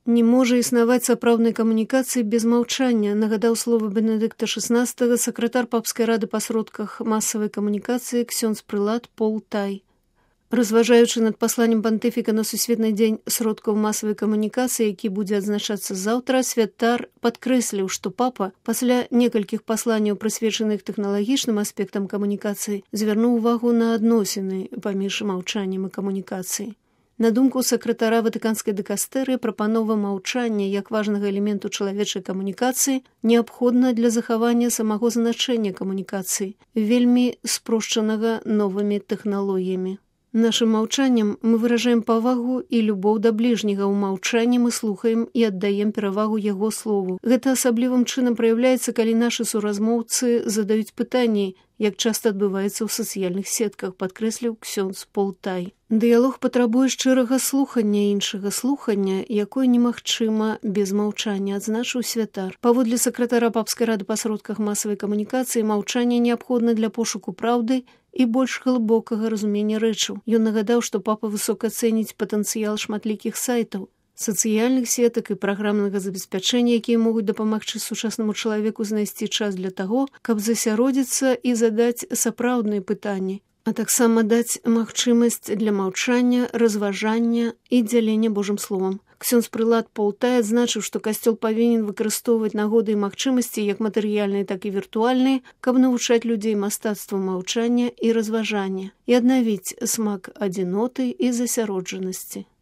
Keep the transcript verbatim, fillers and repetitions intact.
Не можа існаваць сапраўднай камунікацыі без маўчання, нагадаў словы Бенедыкта шаснаццатага сакратар папскай рады па сродках масавай камунікацыі ксёндз прылад Пол Тай. Разважаючы над пасланнем пантыфіка на сусветны дзень сродкаў масавай камунікацыі, які будзе адзначацца заўтра, святар падкрэсліў, што папа пасля некалькіх пасланняў, прысвечаных тэхналагічным аспектам камунікацыі, звярнуў увагу на адносіны паміж маўчаннем і камунікацыяй. На думку сакратара ватыканскай дыкастэрыі, прапанова маўчання як важнага элементу чалавечай камунікацыі неабходна для захавання самого значэння камунікацыі, вельмі спрошчанага новымі тэхналогіямі. Нашым маўчаннем мы выражаем павагу і любоў да бліжняга. У маўчанні мы слухаем і аддаем перавагу яго слову. Гэта асаблівым чынам праяўляецца, калі нашы суразмоўцы задаюць пытанні, як часта адбываецца ў сацыяльных сетках, падкрэсліў ксёндз Пол Тай. Дыялог патрабуе шчырага слухання іншага, слухання, якое немагчыма без маўчання, адзначыў святар. Паводле сакратара папскай рады па сродках масавай камунікацыі, маўчанне неабходна для пошуку праўды і больш глыбокага разумення рэчаў. Ён нагадаў, што папа высока цэніць патэнцыял шматлікіх сайтаў, сацыяльных сетак і праграмнага забеспячэння, якія могуць дапамагчы сучаснаму чалавеку знайсці час для таго, каб засяродзіцца і задаць сапраўдныя пытанні, а таксама даць магчымасць для маўчання, разважання і дзялення Божым словам. Ксёндз прылад Пол Тай адзначыў, што касцёл павінен выкарыстоўваць нагоды і магчымасці, як матэрыяльныя, так і віртуальныя, каб навучаць людзей мастацтву маўчання і разважання і аднавіць смак адзіноты і засяроджанасці.